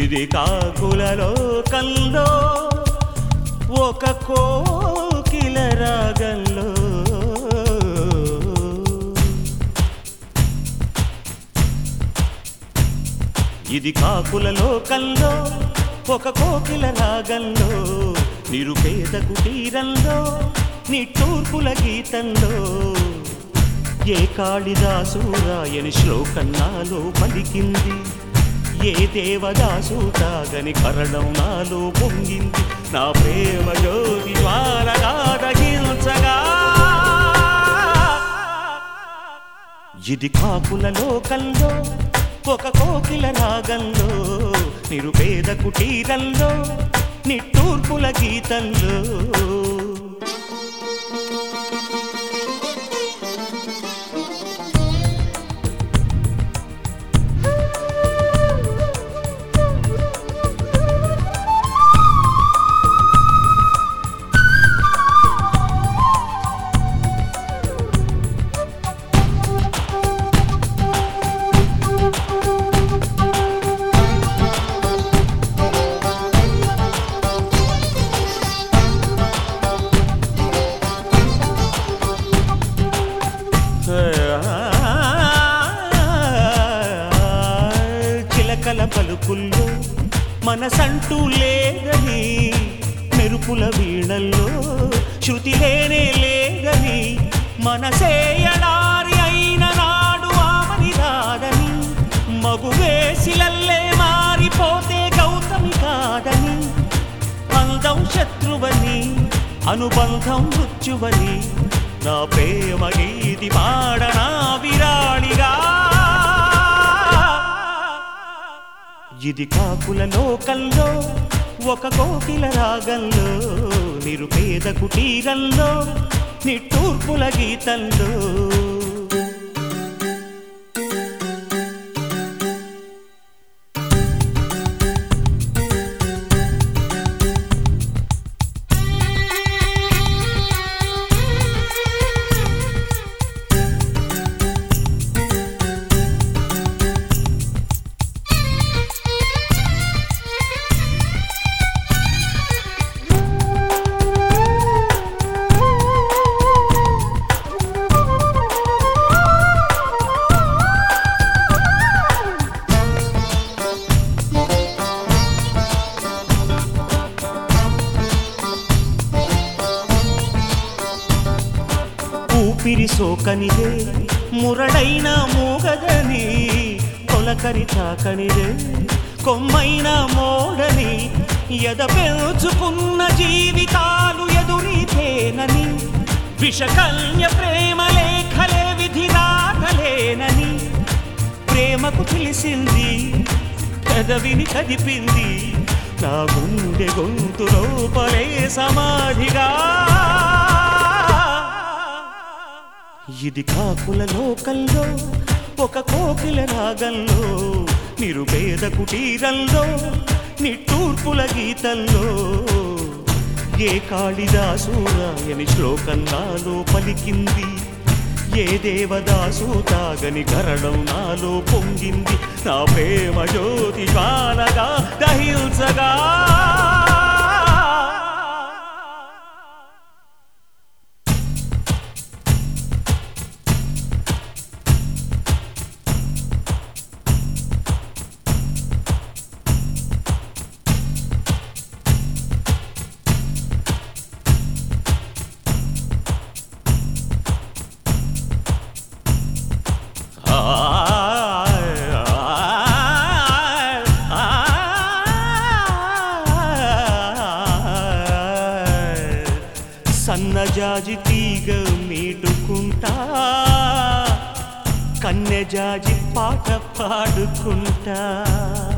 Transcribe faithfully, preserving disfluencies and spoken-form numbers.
ఇది కాకులలో కల్లో ఒక కోకిల రాగంలో ఇది కాకులలో కల్లో ఒక కోకిల రాగంలో నిరుపేద కుటీరంలో నిట్టూర్పుల గీతంలో ఏ కాళిదాసు రాయని శ్లోకన్నాలో పలికింది ఏ దేవదాసు తాగని కరణం నాలో పొంగింది నా ప్రేమ జ్యోతి జ్వాలగా దహించగా ఇది కాకులలో కల్లో ఒక కోకిల రాగంలో నిరుపేద కుటీరంలో నిట్టూర్పుల గీతంలో చిలకల పలుకుల్లో మనసంటూ లేదని మెరుపుల వీణల్లో శృతి లేనే లేదని మనసేయడారి అయిన నాడు ఆమని రాదని మగువేసిలల్లే మారిపోతే గౌతమి కాదని అందం శత్రువని అనుబంధం మృత్యువని నా ప్రేమ గీతి పాడనా విరాళిగా ఇది కాకులలో కల్లో ఒక కోకిల రాగంలో నిరుపేద కుటీరంలో నిట్టూర్పుల గీతంలో ఊపిరి సోకనిదే మురడైన మూగదని తొలకరి తాకనిదే కొమ్మైన మోడని ఎద పెంచుకున్న జీవితాలు ఎదురీతేనని విషకల్య ప్రేమ లేఖలే విధి రాగలేనని ప్రేమకు తెలిసింది పెదవిని కదిపింది నా గుండె గొంతు లోపలే సమాధిగా ఇది కాకులలో కల్లో ఒక కోకిల రాగంలో నిరుపేద కుటీరంలో నిట్టూర్పుల గీతంలో ఏ కాళిదాసు రాయని శ్లోకం నాలో పలికింది ఏ దేవదాసు తాగని కరణం నాలో పొంగింది నా ప్రేమ జ్యోతి జ్వాలగా దహించగా సన్నజాజి తీగ మీటుకుంటా కన్నెజాజి పాట పాడుకుంటా